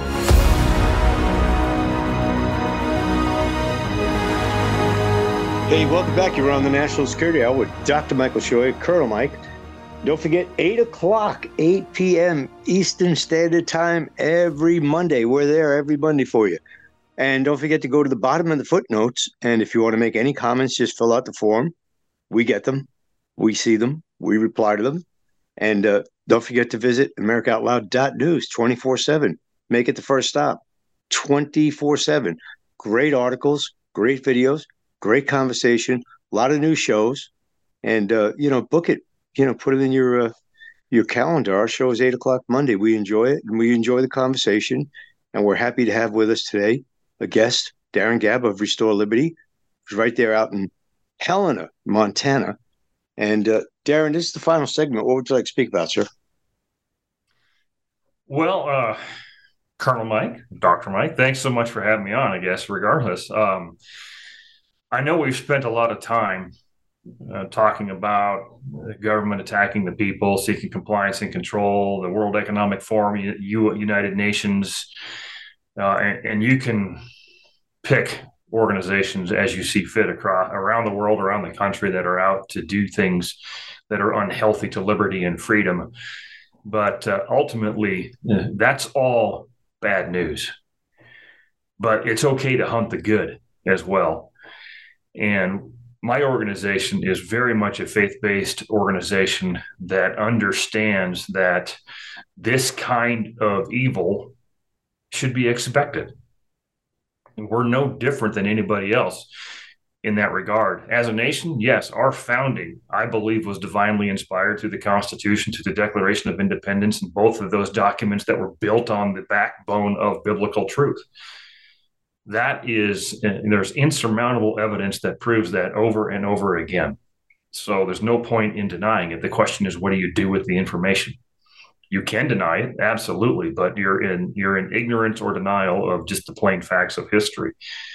Hey, welcome back. You're on the National Security Hour with Doctor Michael Scheuer, Colonel Mike. Don't forget, eight o'clock, eight p.m. Eastern Standard Time every Monday. We're there every Monday for you. And don't forget to go to the bottom of the footnotes. And if you want to make any comments, just fill out the form. We get them. We see them. We reply to them. And uh, don't forget to visit america out loud dot news twenty-four seven. Make it the first stop. twenty-four seven. Great articles, great videos, great conversation, a lot of new shows. And, uh, you know, book it. You know, put it in your uh, your calendar. Our show is eight o'clock Monday. We enjoy it, and we enjoy the conversation. And we're happy to have with us today a guest, Darin Gaba of Restore Liberty, who's right there out in Helena, Montana. And uh, Darin, this is the final segment. What would you like to speak about, sir? Well, uh, Colonel Mike, Doctor Mike, thanks so much for having me on, I guess, regardless. Um, I know we've spent a lot of time uh, talking about the government attacking the people, seeking compliance and control, the World Economic Forum, U- United Nations, uh, and, and you can pick organizations as you see fit across around the world, around the country, that are out to do things that are unhealthy to liberty and freedom. But uh, ultimately, uh, that's all bad news. But it's okay to hunt the good as well. And my organization is very much a faith-based organization that understands that this kind of evil should be expected. And we're no different than anybody else in that regard. As a nation, yes, our founding, I believe, was divinely inspired through the Constitution, to the Declaration of Independence, and both of those documents that were built on the backbone of biblical truth. That is, and there's insurmountable evidence that proves that over and over again. So there's no point in denying it. The question is, what do you do with the information? You can deny it, absolutely, but you're in you're in ignorance or denial of just the plain facts of history.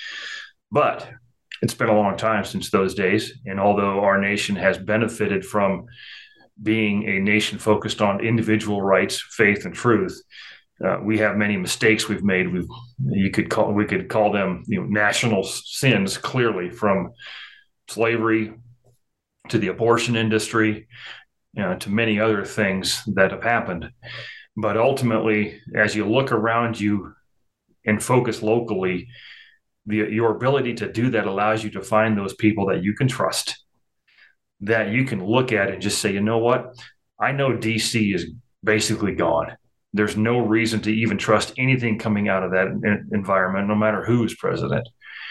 But it's been a long time since those days, and although our nation has benefited from being a nation focused on individual rights, faith, and truth, uh, we have many mistakes we've made. We've you could call we could call them you know, national sins, clearly, from slavery to the abortion industry. You know, to many other things that have happened. But ultimately, as you look around you and focus locally, the, your ability to do that allows you to find those people that you can trust, that you can look at and just say, you know what? I know D C is basically gone. There's no reason to even trust anything coming out of that environment, no matter who is president.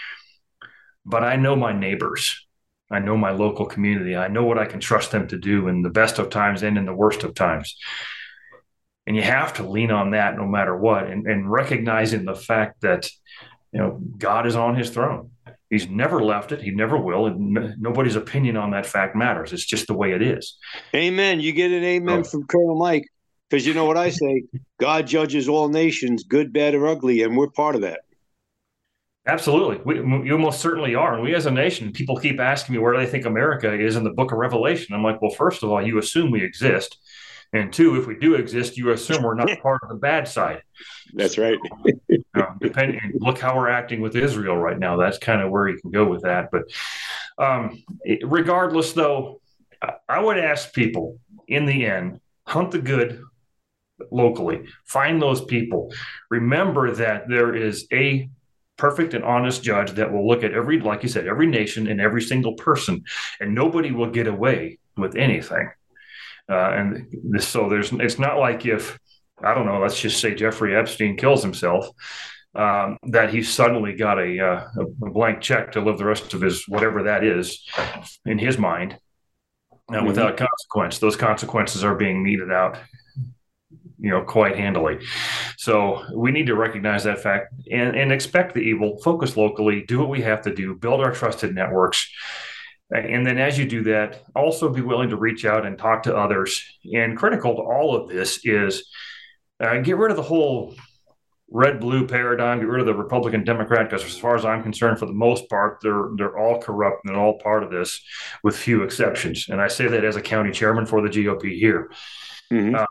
But I know my neighbors. I know my local community. I know what I can trust them to do in the best of times and in the worst of times. And you have to lean on that no matter what, and, and recognizing the fact that, you know, God is on his throne. He's never left it. He never will. And nobody's opinion on that fact matters. It's just the way it is. Amen. You get an amen oh. from Colonel Mike, because you know what I say, God judges all nations, good, bad, or ugly, and we're part of that. Absolutely. We, you most certainly are. And we as a nation, people keep asking me where they think America is in the book of Revelation. I'm like, well, first of all, you assume we exist. And two, if we do exist, you assume we're not part of the bad side. That's right. uh, depending, look how we're acting with Israel right now. That's kind of where you can go with that. But um, regardless, though, I would ask people in the end, hunt the good locally. Find those people. Remember that there is a perfect and honest judge that will look at every, like you said, every nation and every single person, and nobody will get away with anything. Uh, and this, so there's, it's not like if, I don't know, let's just say Jeffrey Epstein kills himself, um, that he's suddenly got a, uh, a blank check to live the rest of his, whatever that is in his mind, uh, mm-hmm. without consequence. Those consequences are being meted out, you know, quite handily. So we need to recognize that fact and, and expect the evil, focus locally, do what we have to do, build our trusted networks. And then as you do that, also be willing to reach out and talk to others. And critical to all of this is uh, get rid of the whole red blue paradigm, get rid of the Republican Democrat, because as far as I'm concerned, for the most part, they're they're all corrupt and they're all part of this, with few exceptions. And I say that as a county chairman for the G O P here. Mm-hmm. Uh,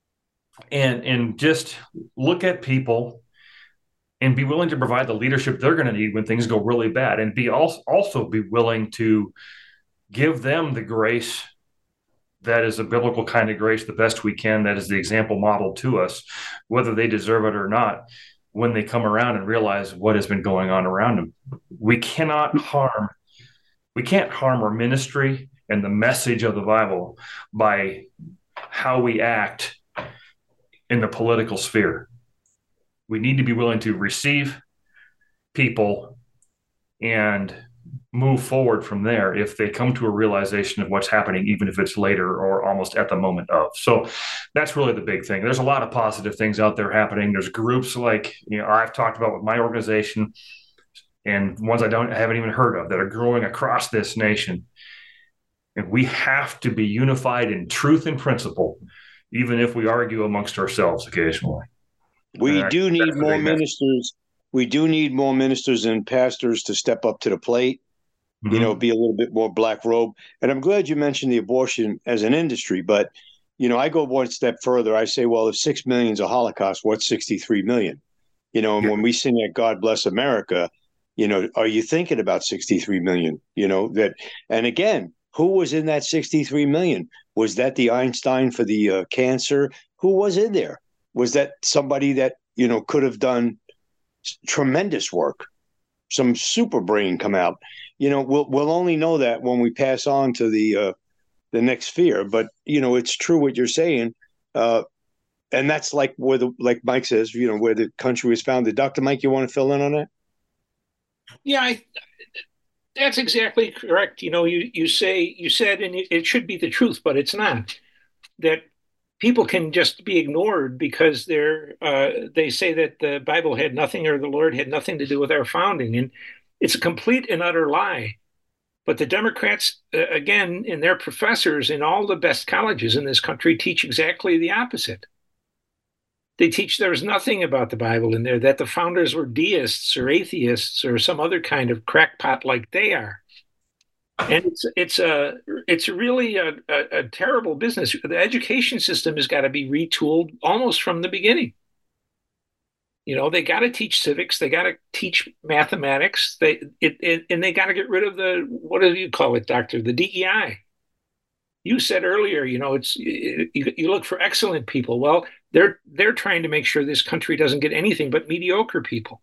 and and just look at people and be willing to provide the leadership they're going to need when things go really bad, and be also also be willing to give them the grace that is a biblical kind of grace, the best we can, that is the example modeled to us, whether they deserve it or not, when they come around and realize what has been going on around them. We cannot harm, we can't harm our ministry and the message of the Bible by how we act in the political sphere. We need to be willing to receive people and move forward from there if they come to a realization of what's happening, even if it's later or almost at the moment of. So that's really the big thing. There's a lot of positive things out there happening. There's groups like, you know, I've talked about with my organization, and ones I don't I haven't even heard of, that are growing across this nation. And we have to be unified in truth and principle, even if we argue amongst ourselves occasionally. We and do I, need more ministers. We do need more ministers and pastors to step up to the plate, mm-hmm. you know, be a little bit more black robe. And I'm glad you mentioned the abortion as an industry, but, you know, I go one step further. I say, well, if six million is a Holocaust, what's sixty-three million? You know, and yeah. when we sing that God Bless America, you know, are you thinking about sixty-three million? You know, that, and again, who was in that sixty-three million? Was that the Einstein for the uh, cancer? Who was in there? Was that somebody that, you know, could have done tremendous work, some super brain come out? You know, we'll we'll only know that when we pass on to the uh, the next sphere. But you know, it's true what you're saying, uh, and that's like where the like Mike says, you know, where the country was founded. Doctor Mike, you want to fill in on that? Yeah, I, that's exactly correct. You know, you you say you said, and it, it should be the truth, but it's not. That people can just be ignored because they're uh, they say that the Bible had nothing, or the Lord had nothing to do with our founding, and it's a complete and utter lie. But the Democrats, uh, again, and their professors in all the best colleges in this country teach exactly the opposite. They teach there's nothing about the Bible in there, that the founders were deists or atheists or some other kind of crackpot like they are. And it's it's a it's really a, a, a terrible business. The education system has got to be retooled almost from the beginning. You know, they got to teach civics, they got to teach mathematics, they it, it and they got to get rid of the, what do you call it, Doctor? The D E I. You said earlier, you know, it's you, you look for excellent people. Well, they're they're trying to make sure this country doesn't get anything but mediocre people.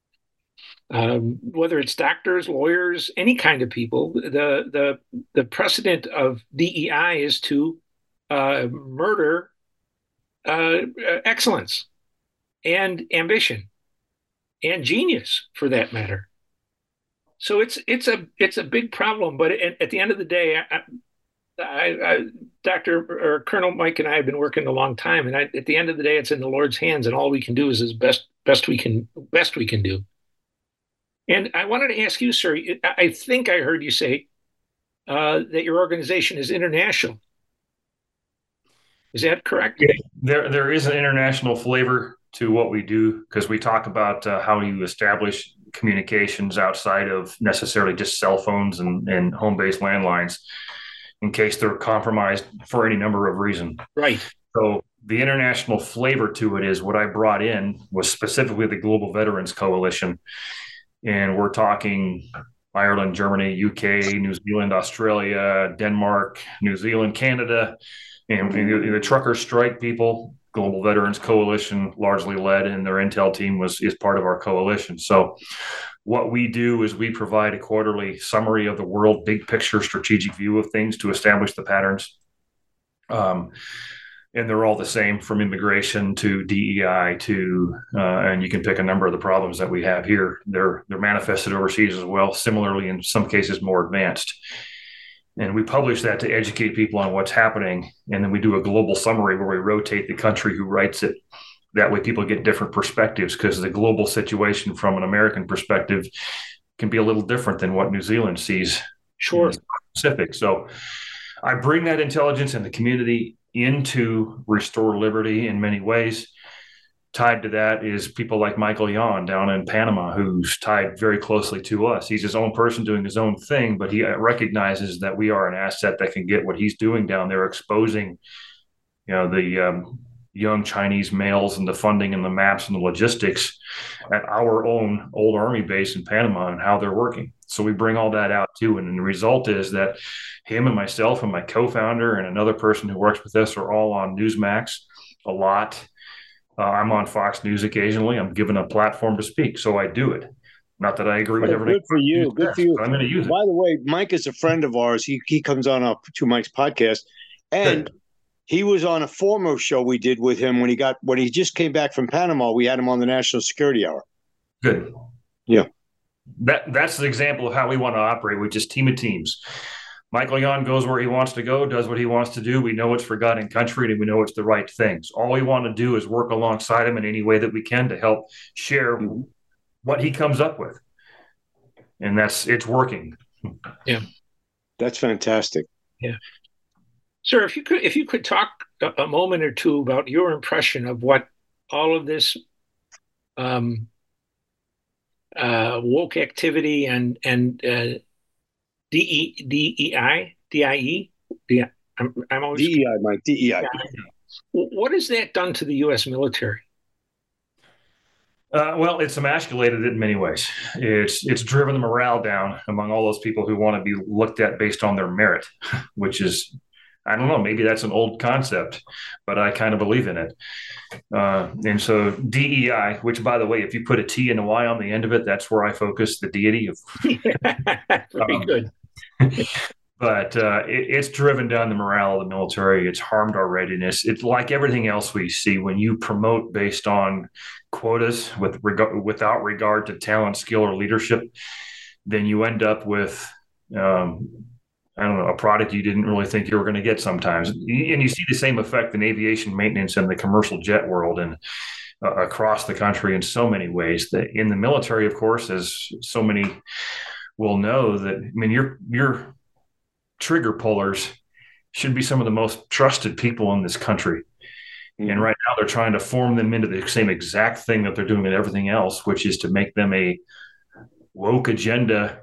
Um, whether it's doctors, lawyers, any kind of people, the the the precedent of D E I is to uh, murder uh, excellence and ambition and genius, for that matter. So it's it's a it's a big problem. But at, at the end of the day, I, I, I, Doctor or Colonel Mike and I have been working a long time, and I, at the end of the day, it's in the Lord's hands, and all we can do is as best best we can best we can do. And I wanted to ask you, sir, I think I heard you say uh, that your organization is international. Is that correct? Yeah, there, there is an international flavor to what we do, because we talk about uh, how you establish communications outside of necessarily just cell phones and, and home-based landlines, in case they're compromised for any number of reasons. Right. So the international flavor to it is what I brought in was specifically the Global Veterans Coalition. And we're talking Ireland, Germany, U K, New Zealand, Australia, Denmark, New Zealand, Canada, and the, the trucker strike people. Global Veterans Coalition largely led, and their intel team was is part of our coalition. So what we do is we provide a quarterly summary of the world, big picture, strategic view of things to establish the patterns. Um, And they're all the same, from immigration to D E I to, uh, and you can pick a number of the problems that we have here. They're they're manifested overseas as well, similarly, in some cases more advanced. And we publish that to educate people on what's happening. And then we do a global summary where we rotate the country who writes it. That way people get different perspectives, because the global situation from an American perspective can be a little different than what New Zealand sees. Sure. In the Pacific. So I bring that intelligence in the community into Restore Liberty in many ways. tied to that is people like Michael Yon down in Panama, who's tied very closely to us. He's his own person doing his own thing, but he recognizes that we are an asset that can get what he's doing down there, exposing, you know, the um, young Chinese males and the funding and the maps and the logistics at our own old Army base in Panama and how they're working. So we bring all that out too. And the result is that him and myself and my co-founder and another person who works with us are all on Newsmax a lot. Uh, I'm on Fox News occasionally. I'm given a platform to speak, so I do it. Not that I agree with oh, everything. Good for you. Good for you. I'm going to use it. By the way, Mike is a friend of ours. He he comes on our to Mike's podcast, and good. He was on a former show we did with him when he got when he just came back from Panama. We had him on the National Security Hour. Good. Yeah. That that's the example of how we want to operate, which is team of teams. Michael Yon goes where he wants to go, does what he wants to do. We know it's for God and country, and we know it's the right things. All we want to do is work alongside him in any way that we can to help share mm-hmm. what he comes up with. And that's it's working. Yeah. That's fantastic. Yeah. Sir, if you could if you could talk a, a moment or two about your impression of what all of this um, uh, woke activity and and uh, D E D E I D I E D I'm, I'm always D E I, Mike D E I. What has that done to the U S military? Uh, well, it's emasculated it in many ways. It's it's driven the morale down among all those people who want to be looked at based on their merit, which is, I don't know, maybe that's an old concept, but I kind of believe in it. Uh, and so D E I, which, by the way, if you put a T and a Y on the end of it, that's where I focus, the deity of. Very um, good. But uh, it, it's driven down the morale of the military. It's harmed our readiness. It's like everything else we see. When you promote based on quotas with reg- without regard to talent, skill, or leadership, then you end up with, um, I don't know, a product you didn't really think you were going to get sometimes. And you see the same effect in aviation maintenance and the commercial jet world and uh, across the country in so many ways. That in the military, of course, as so many will know, that, I mean, you're you're trigger pullers should be some of the most trusted people in this country. Mm-hmm. And right now they're trying to form them into the same exact thing that they're doing in everything else, which is to make them a woke agenda,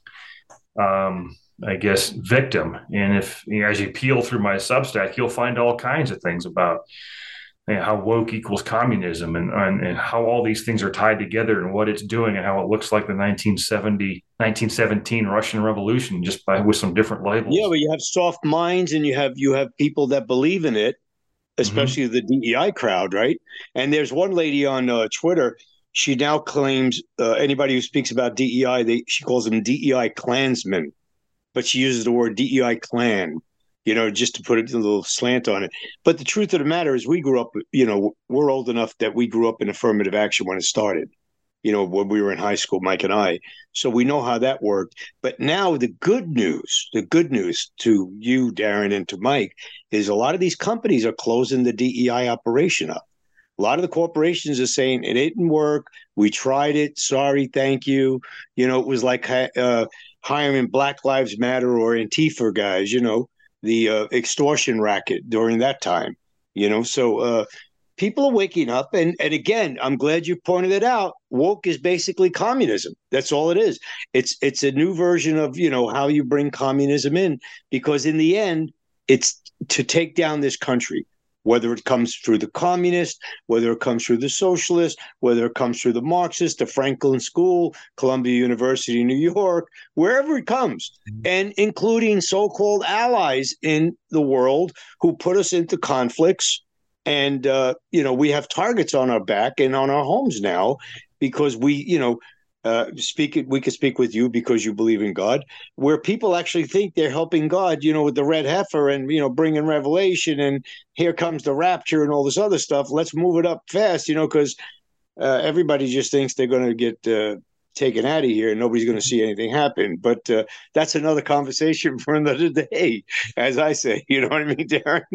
um, I guess, victim. And if, you know, as you peel through my Substack, you'll find all kinds of things about, you know, how woke equals communism and, and and how all these things are tied together and what it's doing and how it looks like the nineteen seventy, nineteen seventeen Russian Revolution, just by with some different labels. Yeah, but you have soft minds and you have you have people that believe in it, especially mm-hmm. the D E I crowd, right? And there's one lady on uh, Twitter. She now claims uh, anybody who speaks about D E I, they she calls them D E I Klansmen, but she uses the word D E I Klan. You know, just to put a little slant on it. But the truth of the matter is we grew up, you know, we're old enough that we grew up in affirmative action when it started, you know, when we were in high school, Mike and I. So we know how that worked. But now the good news, the good news to you, Darren, and to Mike, is a lot of these companies are closing the D E I operation up. A lot of the corporations are saying it didn't work. We tried it. Sorry, thank you. You know, it was like uh, hiring Black Lives Matter or Antifa guys, you know. The uh, extortion racket during that time, you know, so uh, people are waking up. And, and again, I'm glad you pointed it out. Woke is basically communism. That's all it is. It's it's a new version of, you know, how you bring communism in, because in the end, it's to take down this country, whether it comes through the communist, whether it comes through the socialist, whether it comes through the Marxist, the Franklin School, Columbia University, New York, wherever it comes, and including so-called allies in the world who put us into conflicts. And, uh, you know, we have targets on our back and on our homes now because we, you know, Uh, speak it. We could speak with you because you believe in God, where people actually think they're helping God, you know, with the red heifer and, you know, bringing revelation and here comes the rapture and all this other stuff. Let's move it up fast, you know, because uh, everybody just thinks they're going to get uh, taken out of here and nobody's going to see anything happen. But uh, that's another conversation for another day, as I say. You know what I mean, Darren?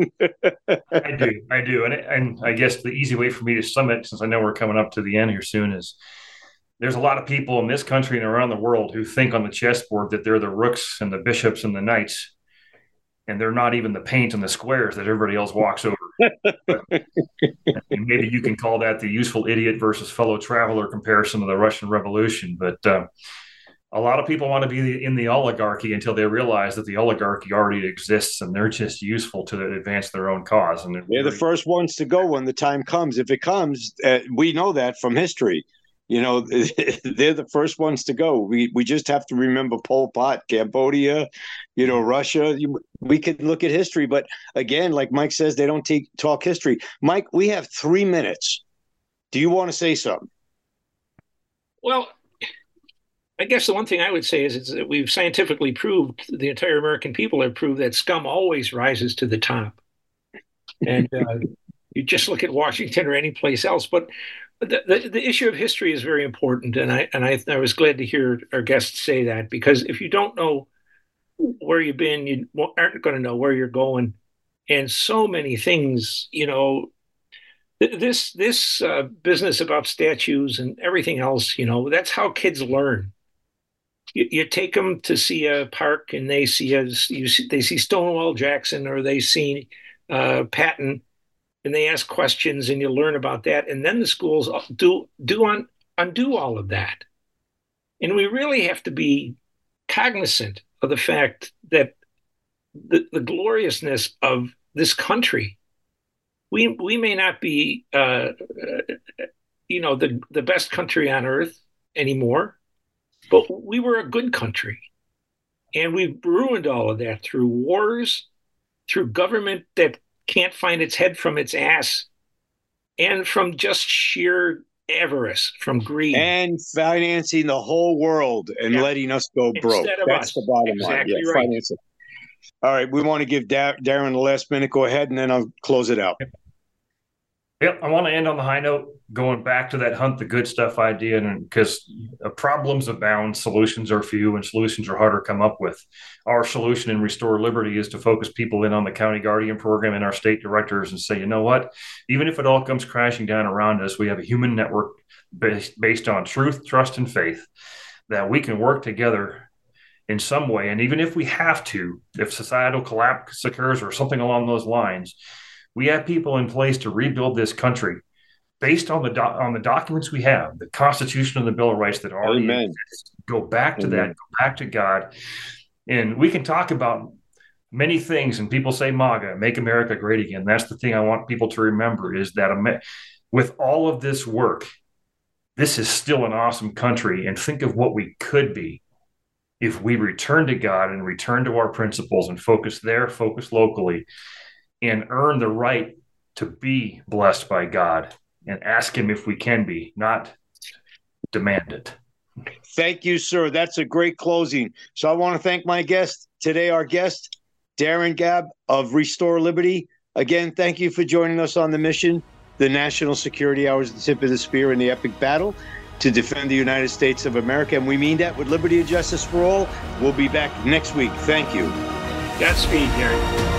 I do. I do. And, and I guess the easy way for me to sum it, since I know we're coming up to the end here soon, is there's a lot of people in this country and around the world who think on the chessboard that they're the rooks and the bishops and the knights, and they're not even the paint and the squares that everybody else walks over. Maybe you can call that the useful idiot versus fellow traveler comparison of the Russian Revolution. But uh, a lot of people want to be in the oligarchy until they realize that the oligarchy already exists and they're just useful to advance their own cause. And they're, they're the first ones to go when the time comes. If it comes, uh, we know that from history. You know, they're the first ones to go. We we just have to remember Pol Pot, Cambodia, you know, Russia. We could look at history. But again, like Mike says, they don't take, talk history. Mike, we have three minutes. Do you want to say something? Well, I guess the one thing I would say is, is that we've scientifically proved, the entire American people have proved that scum always rises to the top. And uh, you just look at Washington or any place else. But The, the the issue of history is very important, and I and I, I was glad to hear our guests say that, because if you don't know where you've been, you aren't going to know where you're going, and so many things, you know, th- this this uh, business about statues and everything else, you know, that's how kids learn. You, you take them to see a park, and they see a you see, they see Stonewall Jackson, or they see uh, Patton. And they ask questions, and you learn about that. And then the schools do do un, undo all of that. And we really have to be cognizant of the fact that the, the gloriousness of this country, we we may not be, uh, you know, the, the best country on earth anymore, but we were a good country. And we've ruined all of that through wars, through government that can't find its head from its ass, and from just sheer avarice, from greed, and financing the whole world and yeah. letting us go broke. That's us. the bottom exactly line. Yeah, right. financing. All right, we want to give da- Darren the last minute. Go ahead, and then I'll close it out. Yep. Yep, I want to end on the high note, going back to that hunt the good stuff idea, and because problems abound, solutions are few, and solutions are harder to come up with. Our solution in Restore Liberty is to focus people in on the County Guardian program and our state directors and say, you know what, even if it all comes crashing down around us, we have a human network based, based on truth, trust, and faith that we can work together in some way. And even if we have to, if societal collapse occurs or something along those lines, we have people in place to rebuild this country based on the do- on the documents we have, the Constitution and the Bill of Rights that already Amen. exist. Go back to Amen. that, go back to God. And we can talk about many things, and people say MAGA, make America great again. That's the thing I want people to remember, is that with all of this work, this is still an awesome country. And think of what we could be if we return to God and return to our principles and focus there, focus locally, and earn the right to be blessed by God and ask him if we can be, not demand it. Thank you, sir. That's a great closing. So I want to thank my guest today, our guest, Darren Gabb of Restore Liberty. Again, thank you for joining us on the mission. The National Security Hour is the tip of the spear in the epic battle to defend the United States of America. And we mean that with liberty and justice for all. We'll be back next week. Thank you. Godspeed, Gary.